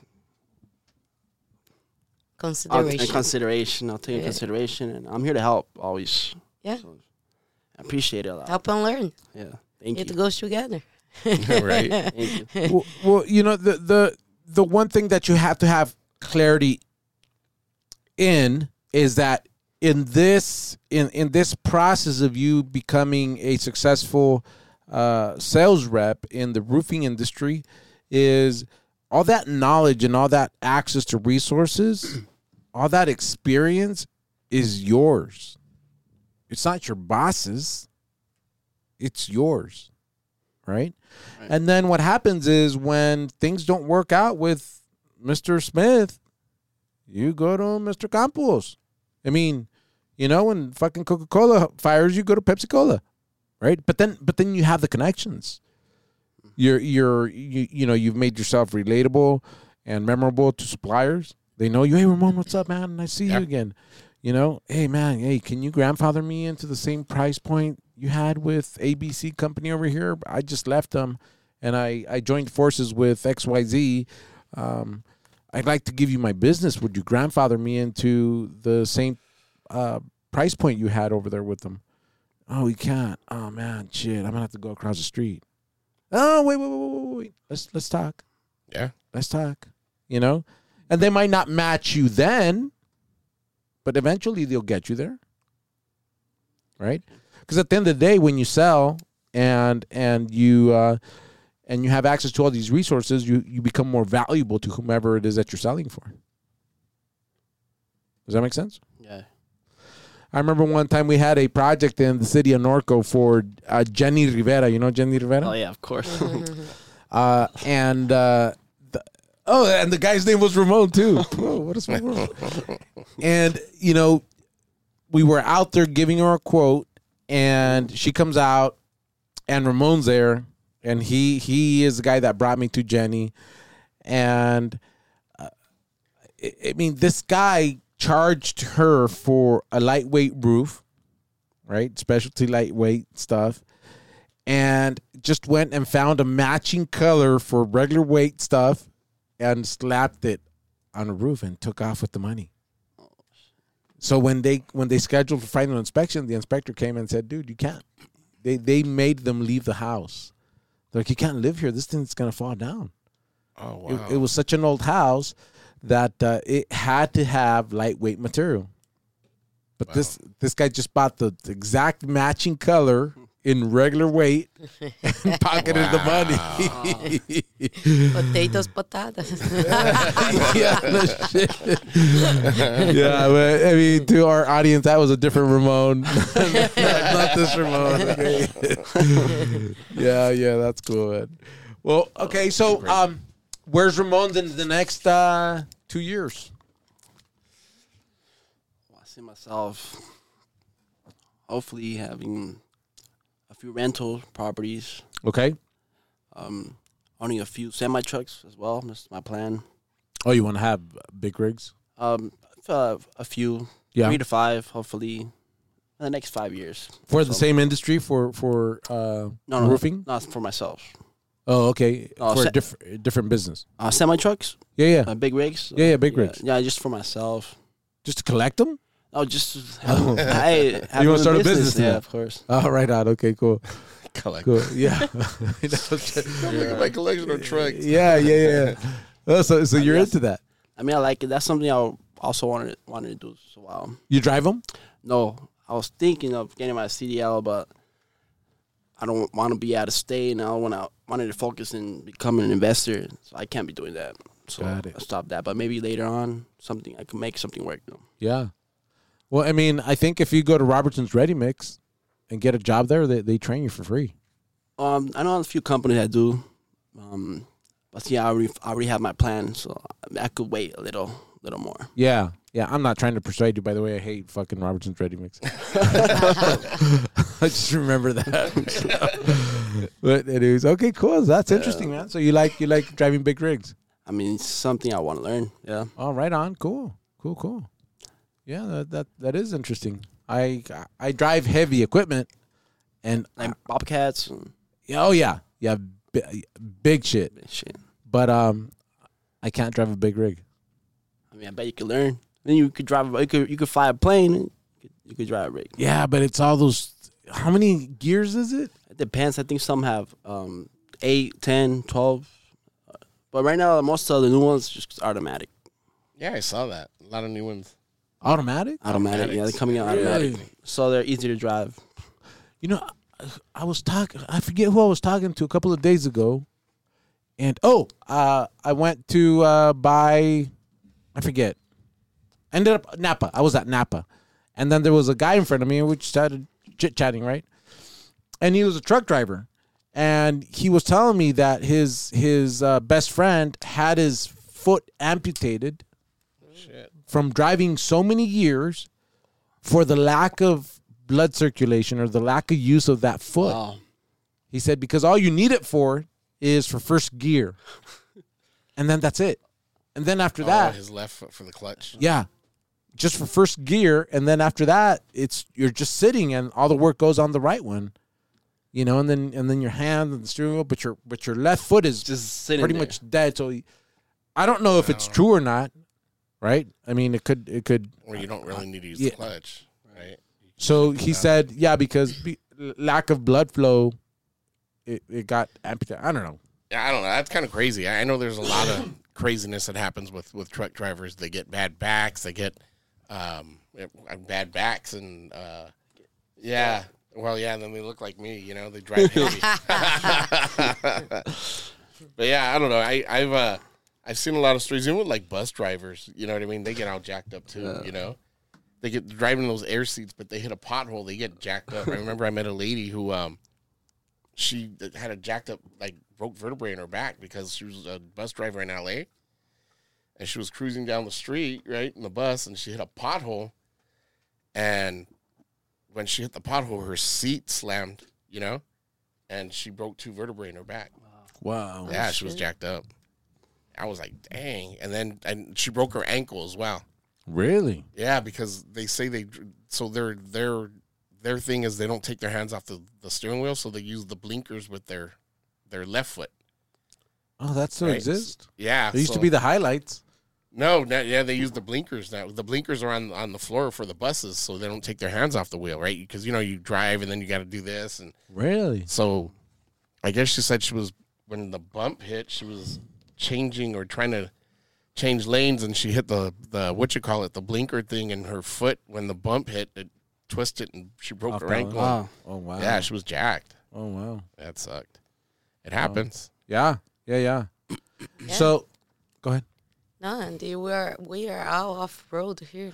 consideration. I'll take in consideration, and I'm here to help always. Yeah. So I appreciate it a lot. Help and learn. Yeah. Thank you. It goes together. Right. Thank you. Well, the one thing that you have to have clarity in is that in this process of you becoming a successful sales rep in the roofing industry, is all that knowledge and all that access to resources, all that experience is yours. It's not your boss's. It's yours, right? And then what happens is when things don't work out with Mr. Smith, you go to Mr. Campos. I mean, when fucking Coca-Cola fires you, go to Pepsi-Cola, right? But then you have the connections. You've made yourself relatable and memorable to suppliers. They know you. Hey, Ramon, what's up, man? Nice to see you again. Hey, man, hey, can you grandfather me into the same price point you had with ABC company over here? I just left them, and I joined forces with XYZ. I'd like to give you my business. Would you grandfather me into the same price point you had over there with them? Oh, we can't. Oh, man, shit. I'm going to have to go across the street. Oh, wait. Let's talk. Yeah. Let's talk. And they might not match you then, but eventually they'll get you there. Right? Because at the end of the day, when you sell and you have access to all these resources, you become more valuable to whomever it is that you're selling for. Does that make sense? Yeah. I remember one time we had a project in the city of Norco for Jenny Rivera. You know Jenny Rivera? Oh, yeah, of course. And the guy's name was Ramon, too. Whoa, what a small world. And, we were out there giving her a quote, and she comes out, and Ramon's there, and he is the guy that brought me to Jenny. And, this guy charged her for a lightweight roof, right? Specialty lightweight stuff. And just went and found a matching color for regular weight stuff and slapped it on a roof and took off with the money. So when they scheduled for final inspection, the inspector came and said, dude, you can't. They made them leave the house. They're like, you can't live here. This thing's going to fall down. Oh, wow. It was such an old house that it had to have lightweight material. But this guy just bought the exact matching color in regular weight and pocketed the money. Potatoes, patatas. Yeah, no shit. Yeah, but to our audience, that was a different Ramon. not this Ramon. Okay. Yeah, that's cool, man. Well, okay, so where's Ramon in the next 2 years? Well, I see myself hopefully having a few rental properties. Okay. Owning a few semi-trucks as well. That's my plan. Oh, you want to have big rigs? A few, 3 to 5, hopefully, in the next 5 years. For the same industry, for roofing? Not for myself. Oh, okay. For a different business. Semi-trucks? Yeah. Big rigs? Yeah, big rigs. Yeah, just for myself. Just to collect them? Oh, just have you want to start a business? Yeah, of course. Oh, right on. Okay, cool. Collect. Cool. Yeah. Look at my collection of trucks. Yeah. Oh, so you're into that? I mean, I like it. That's something I also wanted to do. So, you drive them? No, I was thinking of getting my CDL, but I don't want to be out of state, and I wanted to focus in becoming an investor. So I can't be doing that. So Got it. I stopped that. But maybe later on, I can make something work. Yeah. Well, I mean, I think if you go to Robertson's Ready Mix and get a job there, they train you for free. I know a few companies that do. But yeah, I already have my plan, so I could wait a little more. Yeah. Yeah, I'm not trying to persuade you, by the way. I hate fucking Robertson's Ready Mix. I just remember that. But anyways, okay, cool. That's interesting, man. So you like driving big rigs? I mean, it's something I want to learn. Yeah. Oh, right on. Cool. Yeah, that is interesting. I drive heavy equipment, and Like Bobcats and yeah, big shit. shit. But I can't drive a big rig. I mean, I bet you could learn. Then you could drive. You could fly a plane. And you could drive a rig. Yeah, but it's all those. How many gears is it? It depends. I think some have 8, 10, 12. But right now, most of the new ones just automatic. Yeah, I saw that. A lot of new ones. Automatic? Automatic. Yeah, they're coming out automatic. Really? So they're easy to drive. You know, I was talking. I forget who I was talking to a couple of days ago, and I went to buy. I forget. Ended up Napa. I was at Napa, and then there was a guy in front of me, and we started chit chatting, right? And he was a truck driver, and he was telling me that his best friend had his foot amputated from driving so many years for the lack of blood circulation or the lack of use of that foot. Wow. He said because all you need it for is for first gear, and then that's it. And then after that, his left foot for the clutch. yeah, just for first gear, and then after that, you're just sitting, and all the work goes on the right one, you know, and then your hand and the steering wheel, but your left foot is Just sitting pretty there. much dead. So I don't know if it's true or not, right? I mean, it could. Or you don't really need to use Yeah. the clutch, right? So he said, yeah, because lack of blood flow, it got amputated. I don't know. Yeah, I don't know. That's kind of crazy. I know there's a lot of craziness that happens with truck drivers. They get bad backs. They get bad backs, and yeah. Well, yeah, and then they look like me. You know, they drive heavy. But yeah, I don't know. I've seen a lot of stories, even with like bus drivers. You know what I mean? They get all jacked up too. You know, they get driving those air seats, but they hit a pothole, they get jacked up. I remember I met a lady who she had a jacked up, like, broke vertebrae in her back because she was a bus driver in LA, and she was cruising down the street, right, in the bus, and she hit a pothole, and when she hit the pothole, her seat slammed, you know, and she broke 2 vertebrae in her back. Wow. Yeah, she was jacked up. I was like, dang. And she broke her ankle as well. Really? Yeah, because they say their thing is they don't take their hands off the steering wheel, so they use the blinkers with their left foot. Oh, that still Right. exists? Yeah. There used to be the highlights. No, they use the blinkers now. The blinkers are on the floor for the buses, so they don't take their hands off the wheel, right? Because, you know, you drive and then you got to do this. And Really? so I guess she said when the bump hit, she was changing or trying to change lanes, and she hit the the blinker thing in her foot. When the bump hit, it twisted and she broke her ankle. Wow. Oh, wow. Yeah, she was jacked. Oh, wow. That sucked. It happens. Yeah. So, go ahead. No, Andy, we are all off road here.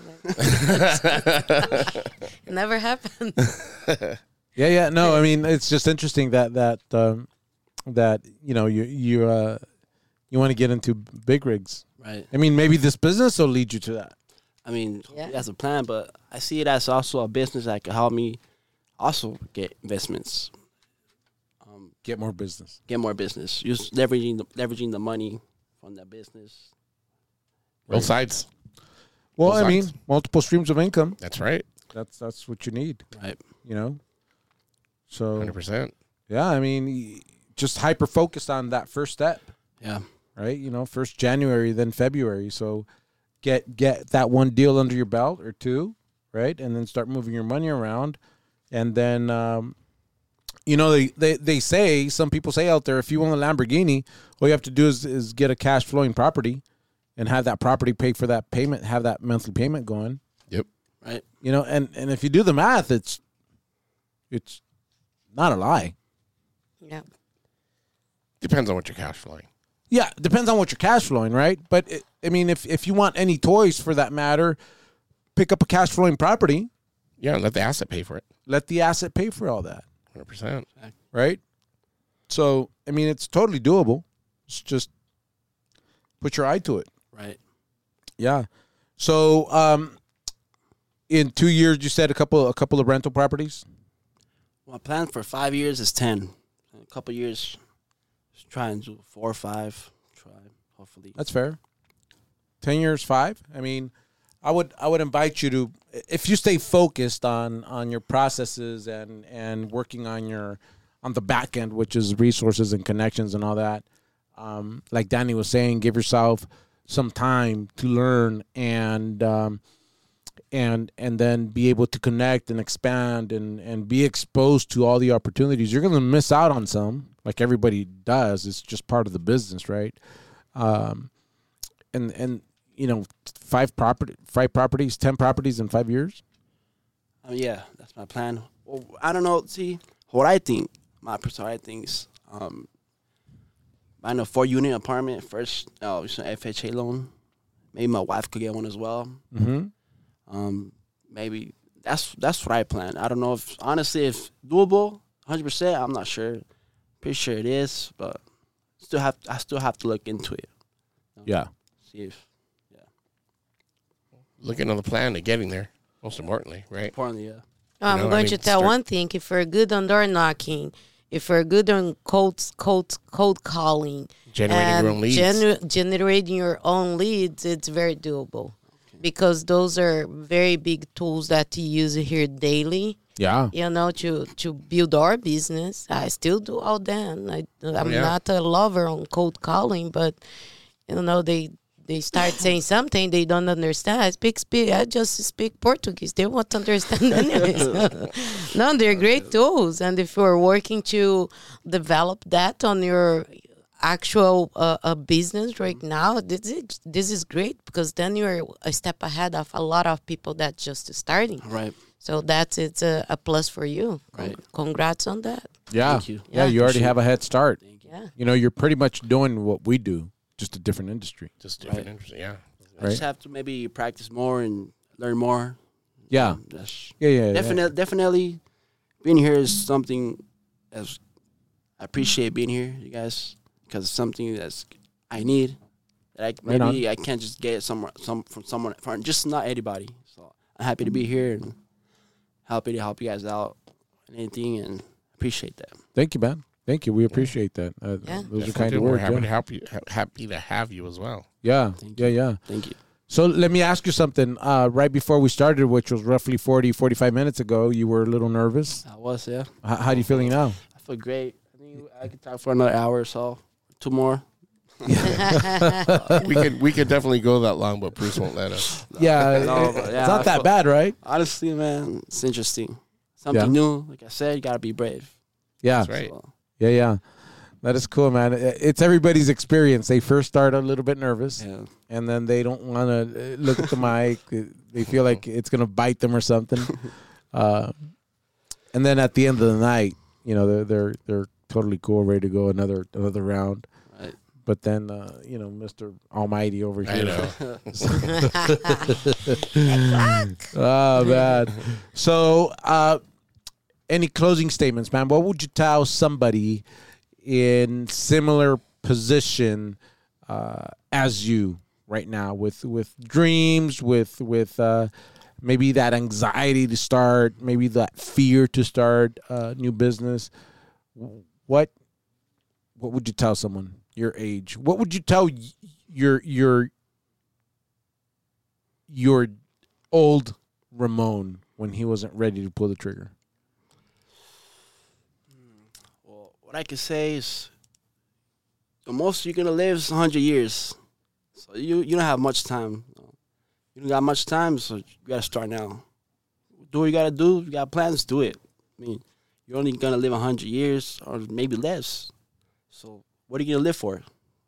It never happened. Yeah. No, I mean, it's just interesting that you know you want to get into big rigs. Right. I mean, maybe this business will lead you to that. I mean, Yeah. that's a plan, but I see it as also a business that could help me also get investments, Get more business. get more business, use leveraging the money from that business. Both sides. Well, Both I mean, sides. multiple streams of income. That's right. That's what you need. Right. You know. So 100%. yeah, I mean, just hyper focused on that first step, Yeah. right? You know, first January, then February. So get that one deal under your belt or two, right? And then start moving your money around. And then, you know, they say, some people say out there, if you want a Lamborghini, all you have to do is get a cash flowing property and have that property pay for that payment, have that monthly payment going. Yep. Right. You know, and if you do the math, it's not a lie. Yeah. Depends on what you're cash flowing. Yeah, depends on what you're cash flowing, right? But I mean, if you want any toys for that matter, pick up a cash flowing property. Yeah, let the asset pay for it. Let the asset pay for all that, 100%. right? So I mean, it's totally doable. It's just put your eye to it. Right. Yeah. So in 2 years, you said a couple of rental properties. My plan for 5 years is 10. In a couple years, just try and do 4 or 5. Try, hopefully. That's fair. 10 years, 5. I mean, I would invite you to, if you stay focused on your processes and working on the back end, which is resources and connections and all that. Like Danny was saying, give yourself some time to learn and then be able to connect and expand and be exposed to all the opportunities. You're going to miss out on some, like everybody does. It's just part of the business, right? And you know, 5 properties, 10 properties in 5 years. Yeah, that's my plan. Well, I don't know. See, what I think, my personal things. Buying a 4-unit apartment first. It's an FHA loan. Maybe my wife could get one as well. Mm-hmm. Maybe that's what I plan. I don't know if honestly if doable, 100%. I'm not sure. Pretty sure it is, but I still have to look into it. Yeah. See if Looking on the plan to getting there, most importantly, right? importantly, yeah. I'm going to tell one thing. If you're good on door knocking, if you're good on cold calling, Generating your own leads. Generating your own leads, it's very doable. Because those are very big tools that you use here daily. Yeah. You know, to build our business. I still do all that. I'm not a lover on cold calling, but, you know, they start saying something they don't understand. I just speak Portuguese. They won't understand anyways. No, they're great tools. And if you're working to develop that on your actual business right now, this is great because then you're a step ahead of a lot of people that just starting. Right. So it's a plus for you. Right. Congrats on that. Yeah. Thank you. Yeah, you already have a head start. Yeah. You know, you're pretty much doing what we do, just a different industry. Just different Right. interest. Yeah. I just have to maybe practice more and learn more. Yeah. That's Yeah. definitely being here is something as I appreciate being here, you guys, because it's something that's I need. That I can't just get it from someone, from just not anybody. So I'm happy to be here and happy to help you guys out and anything, and appreciate that. Thank you, man. Thank you. We appreciate that. Those are kind of We're words. happy Yeah. to help you. Happy to have you as well. Yeah. Thank you. Yeah. Thank you. So let me ask you something. Right before we started, which was roughly 45 minutes ago, you were a little nervous. I was, yeah. How are you feeling now? I feel great. I think I could talk for another hour or so, 2 more. We could definitely go that long, but Bruce won't let us. Yeah, No, but it's not that bad, right? Honestly, man, it's interesting. Something new. Like I said, you gotta be brave. Yeah. That's right. So, Yeah. That is cool, man. It's everybody's experience. They first start a little bit nervous, yeah. and then they don't want to look at the mic. They feel like it's going to bite them or something. And then at the end of the night, you know, they're totally cool, ready to go another round. Right. But then, you know, Mr. Almighty over I here. know. Oh, man. So, any closing statements, man? What would you tell somebody in similar position as you right now, with dreams, with maybe that anxiety to start, maybe that fear to start a new business? What would you tell someone your age? What would you tell your old Ramon when he wasn't ready to pull the trigger? Well, what I can say is the most you're gonna live is 100 years. So you don't have much time. You don't got much time, so you gotta start now. Do what you gotta do. If you got plans, do it. I mean, you're only gonna live 100 years or maybe less. So what are you gonna live for?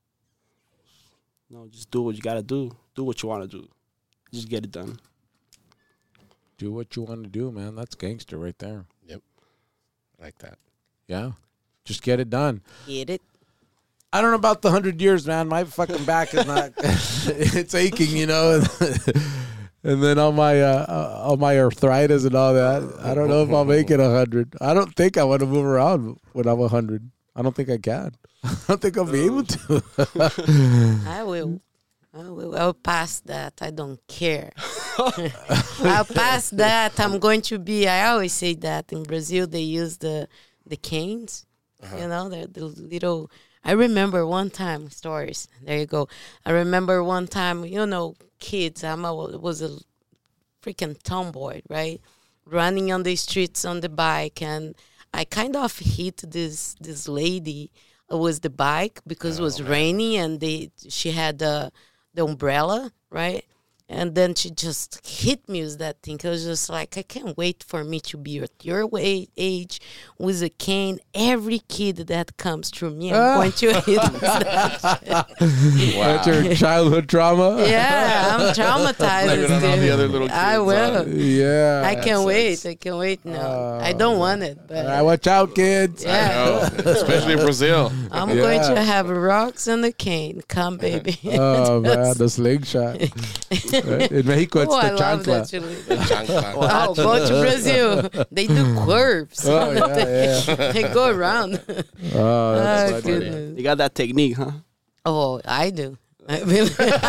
No, just do what you gotta do. Do what you wanna do. Just get it done. Do what you want to do, man. That's gangster right there. Yep. I like that. Yeah. Just get it done. Get it? I don't know about the 100 years, man. My fucking back is not. It's aching, you know. And then all my arthritis and all that. I don't know if I'll make it 100. I don't think I want to move around when I'm 100. I don't think I can. I don't think I'll be able to. I will. I'll pass that. I don't care. I'll pass that. I'm going to be. I always say that in Brazil they use the canes. You know, the little. I remember one time stories. There you go. I remember one time. You know, kids. Was a freaking tomboy, right? Running on the streets on the bike, and I kind of hit this lady. It was the bike because it was raining, and she had the umbrella, right? And then she just hit me with that thing. I was just like, I can't wait for me to be at your age with a cane. Every kid that comes through me, I'm going to hit with that. That's your childhood trauma? Yeah, I'm traumatized. Blame it on all the other little kids. I will. Yeah. I can't wait. I can't wait. No, I don't want it. But All right, watch out, kids. yeah. No, especially in Brazil. I'm Yeah. going to have rocks and a cane. Come, baby. Oh, man, the slingshot. Right? In Mexico, it's Oh, I the love that. chancla. Chile. Chancla. Oh, go to Brazil. They do curves. Oh, yeah. They go around. Oh, that's Oh, funny. goodness. You got that technique, huh? Oh, I do. I mean,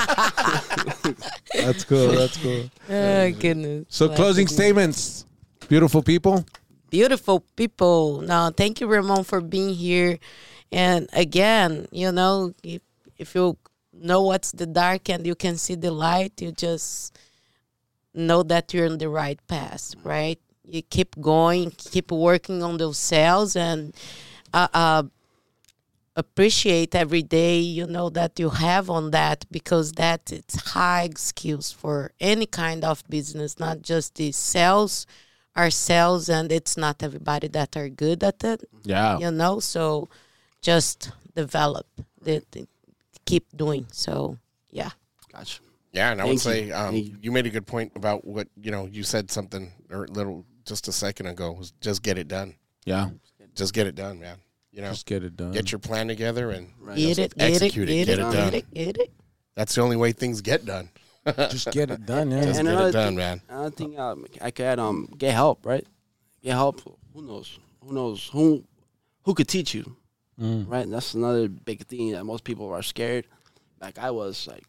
That's cool. That's cool. oh, goodness. So, closing Classic. statements, beautiful people. Beautiful people. Now, thank you, Ramon, for being here. And again, you know, if you know what's the dark and you can see the light, you just know that you're on the right path, right? You keep going, keep working on those cells, and appreciate every day, you know, that you have on that, because that it's high skills for any kind of business, not just the sales, our sales, and it's not everybody that are good at it, Yeah. you know, so just develop, keep doing. So, yeah. Gotcha. Yeah, and I would Thank you. say Thank you. you made a good point about what, you said something or little just a second ago, was just get it done. Yeah. Just get it done, man. Just get it done. Get your plan together and Get it, execute it, get it done. Get it. that's the only way things get done. Just get it done, yeah. Just And get another it done, thing- man. I think I could get help, right? Get help. Who knows? Who could teach you, right? That's another big thing that most people are scared. Like I was, like,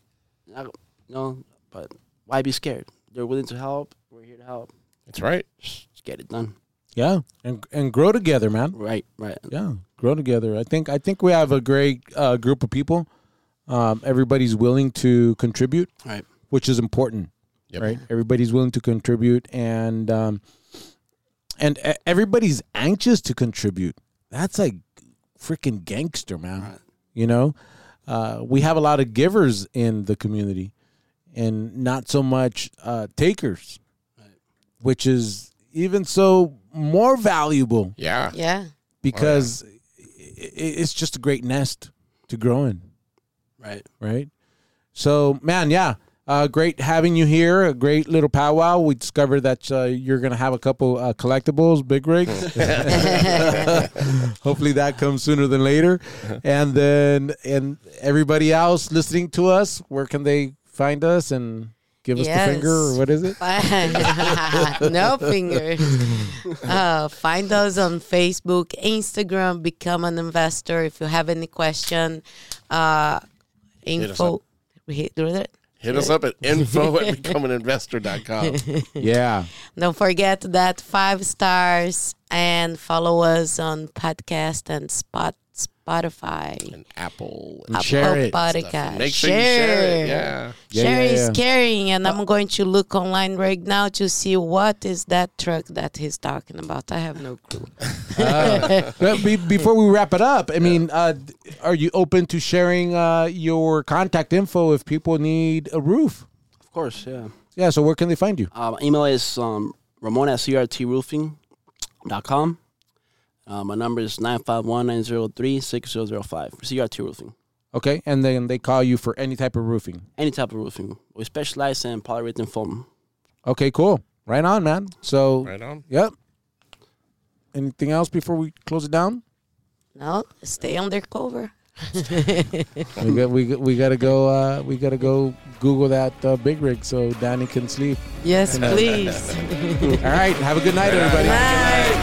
but why be scared? They're willing to help. We're here to help. That's right. Just get it done. Yeah. And grow together, man. Right. Yeah. Grow together. I think we have a great group of people. Everybody's willing to contribute, Right. which is important. Yep. Right? Everybody's willing to contribute, and everybody's anxious to contribute. That's like freaking gangster, man. Right. You know, we have a lot of givers in the community, and not so much takers, which is even so more valuable Yeah. Yeah. because it's just a great nest to grow in. Right. Right. So, man, yeah. Great having you here. A great little powwow. We discovered that you're going to have a couple collectibles, big rigs. Hopefully that comes sooner than later. And everybody else listening to us, where can they find us and give us the finger, or what is it? No fingers. Find us on Facebook, Instagram, Become an Investor. If you have any question, info. Hit us up at info@becomeaninvestor.com. Yeah. Don't forget that 5 stars, and follow us on podcast and Spotify. And Apple. And share it. Podcast. Make sure you share it. Yeah. Share is Yeah. caring, and I'm going to look online right now to see what is that truck that he's talking about. I have no clue. But before we wrap it up, I mean, are you open to sharing your contact info if people need a roof? Of course. Yeah. Yeah, so where can they find you? Email is Ramon@crtroofing.com. My number is 951-903-6005. CRT Roofing. Okay, and then they call you for any type of roofing. Any type of roofing. We specialize in polyurethane foam. Okay, cool. Right on, man. So, Right on. yep. Anything else before we close it down? No, stay undercover. we gotta go Google that big rig so Danny can sleep. Yes, please. All right, have a good night, everybody. Bye.